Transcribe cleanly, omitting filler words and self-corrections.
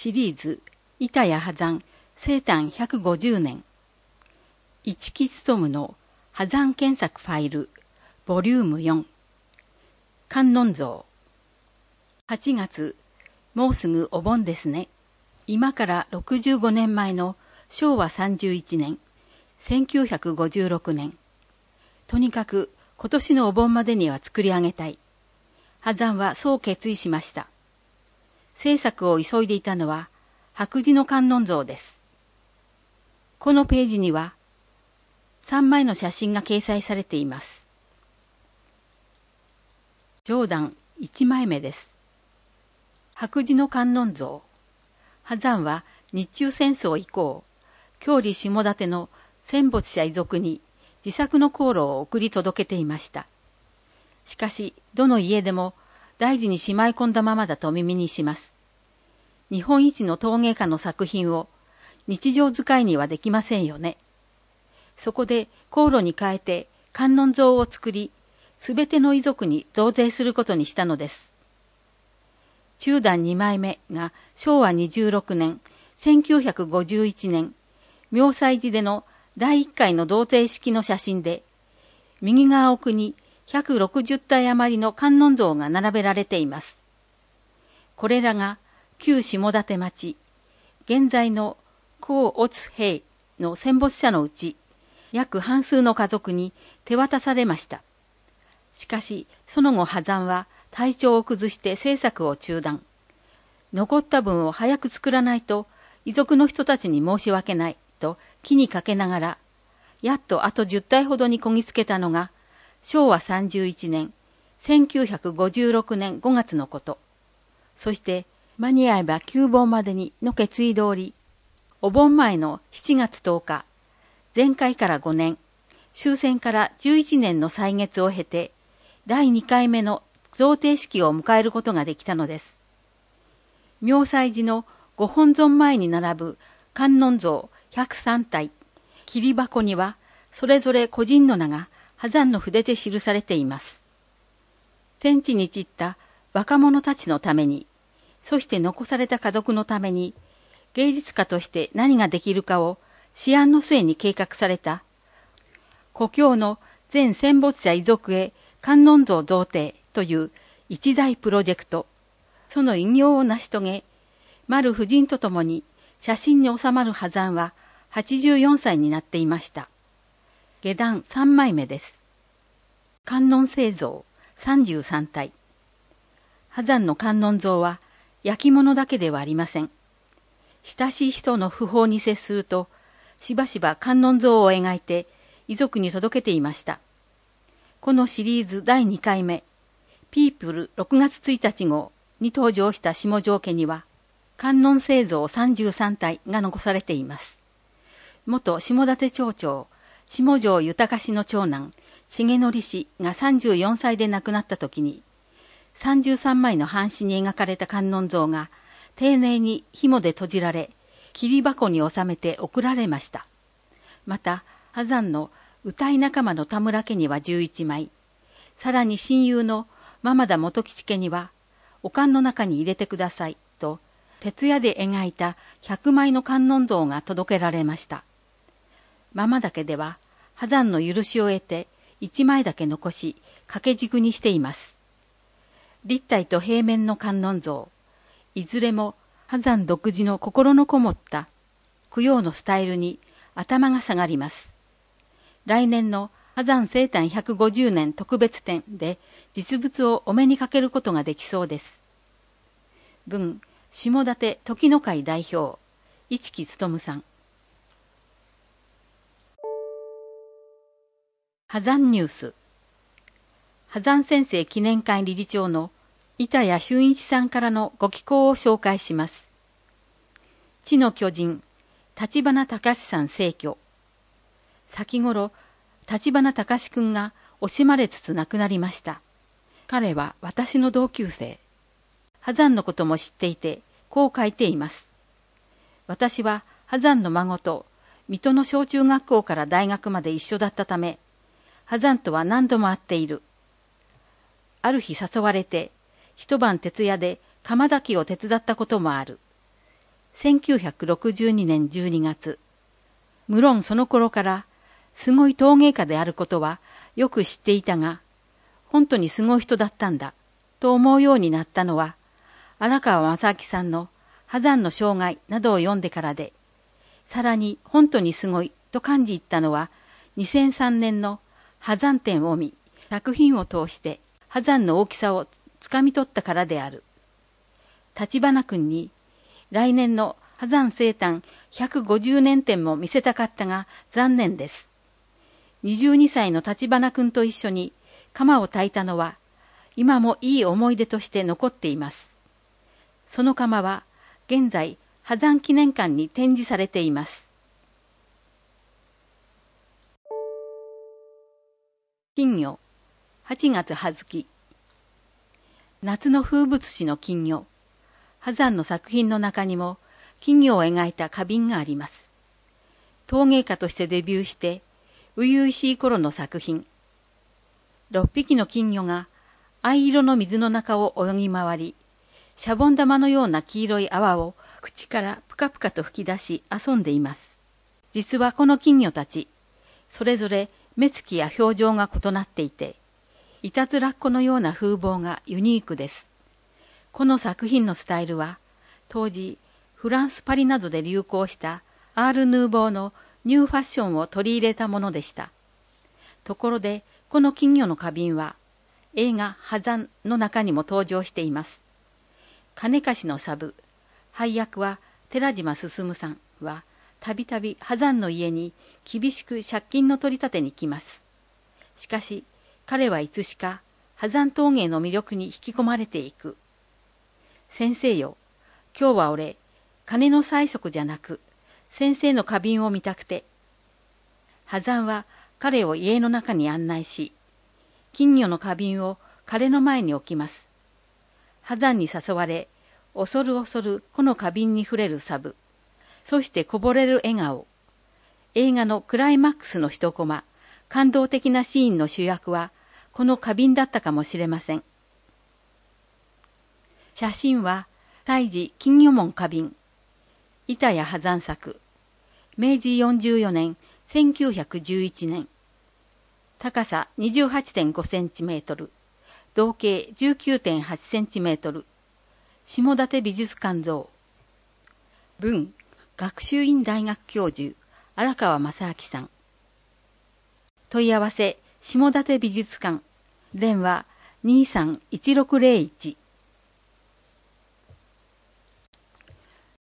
シリーズ板谷波山生誕150年一木勉の波山検索ファイルボリューム4観音像8月もうすぐお盆ですね。今から65年前の昭和31年1956年とにかく今年のお盆までには作り上げたい。波山はそう決意しました。制作を急いでいたのは白磁の観音像です。このページには3枚の写真が掲載されています。上段1枚目です。白磁の観音像。波山は日中戦争以降、郷里下館の戦没者遺族に自作の香炉を送り届けていました。しかし、どの家でも大事にしまい込んだままだと耳にします。日本一の陶芸家の作品を日常使いにはできませんよね。そこで香炉に変えて観音像を作り、すべての遺族に贈呈することにしたのです。中段2枚目が昭和26年、1951年、妙西寺での第1回の贈呈式の写真で、右側奥に160体余りの観音像が並べられています。これらが旧下館町、現在の高乙平の戦没者のうち、約半数の家族に手渡されました。しかし、その後波山は体調を崩して制作を中断。残った分を早く作らないと、遺族の人たちに申し訳ないと気にかけながら、やっとあと10体ほどにこぎつけたのが、昭和31年、1956年5月のこと。そして、間に合えば旧盆までにの決意通り、お盆前の7月10日、前回から5年、終戦から11年の歳月を経て、第2回目の贈呈式を迎えることができたのです。妙西寺のご本尊前に並ぶ観音像103体、切り箱にはそれぞれ個人の名が波山の筆で記されています。戦地に散った若者たちのために、そして残された家族のために、芸術家として何ができるかを思案の末に計画された、故郷の全戦没者遺族へ観音像贈呈という一大プロジェクト、その偉業を成し遂げ、丸夫人とともに写真に収まる波山は84歳になっていました。下段3枚目です。観音聖像33体。波山の観音像は焼き物だけではありません。親しい人の訃報に接すると、しばしば観音像を描いて遺族に届けていました。このシリーズ第2回目、ピープル6月1日号に登場した下條家には、観音聖像33体が残されています。元下館町長、下條豊氏の長男、重則氏が34歳で亡くなった時に、33枚の版紙に描かれた観音像が、丁寧に紐で閉じられ、切り箱に収めて送られました。また、波山の歌い仲間の田村家には11枚、さらに親友の間田元吉家には、お棺の中に入れてくださいと、徹夜で描いた100枚の観音像が届けられました。間田家では、波山の許しを得て、1枚だけ残し、掛け軸にしています。立体と平面の観音像、いずれも波山独自の心のこもった供養のスタイルに頭が下がります。来年の波山生誕150年特別展で実物をお目にかけることができそうです。文、下館時の会代表、市木勉さん。波山ニュース。波山先生記念会理事長の板谷俊一さんからのご寄稿を紹介します。地の巨人、立花隆さん逝去。先頃、立花隆君が惜しまれつつ亡くなりました。彼は私の同級生。波山のことも知っていて、こう書いています。私は波山の孫と水戸の小中学校から大学まで一緒だったため、波山とは何度も会っている。ある日誘われて、一晩徹夜で釜炊きを手伝ったこともある。 1962年12月。無論その頃からすごい陶芸家であることはよく知っていたが、本当にすごい人だったんだと思うようになったのは、荒川正明さんの波山の生涯などを読んでからで、さらに本当にすごいと感じ入ったのは、2003年の波山展を見、作品を通して波山の大きさをつかみ取ったからである。立花君に来年の波山生誕150年展も見せたかったが残念です。22歳の立花君と一緒に窯を焚いたのは今もいい思い出として残っています。その窯は現在波山記念館に展示されています。金魚、8月葉月。夏の風物詩の金魚。波山の作品の中にも金魚を描いた花瓶があります。陶芸家としてデビューして初々しい頃の作品。6匹の金魚が藍色の水の中を泳ぎ回り、シャボン玉のような黄色い泡を口からぷかぷかと吹き出し遊んでいます。実はこの金魚たち、それぞれ目つきや表情が異なっていて、いたずらっ子のような風貌がユニークです。この作品のスタイルは、当時フランス・パリなどで流行したアール・ヌーボーのニューファッションを取り入れたものでした。ところで、この金魚の花瓶は、映画波山の中にも登場しています。金貸しのサブ、配役は寺島進さんは、たびたび波山の家に厳しく借金の取り立てに来ます。しかし、彼はいつしか波山陶芸の魅力に引き込まれていく。先生よ、今日は俺、金の催促じゃなく、先生の花瓶を見たくて。波山は彼を家の中に案内し、金魚の花瓶を彼の前に置きます。波山に誘われ、恐る恐るこの花瓶に触れるサブ。そしてこぼれる笑顔。映画のクライマックスの一コマ、感動的なシーンの主役は、この花瓶だったかもしれません。写真は、胎児金魚門花瓶。板谷波山作。明治44年、1911年。高さ 28.5 センチメートル。同径 19.8 センチメートル。下館美術館像。文、学習院大学教授、荒川正明さん。問い合わせ、下館美術館。電話 23-1601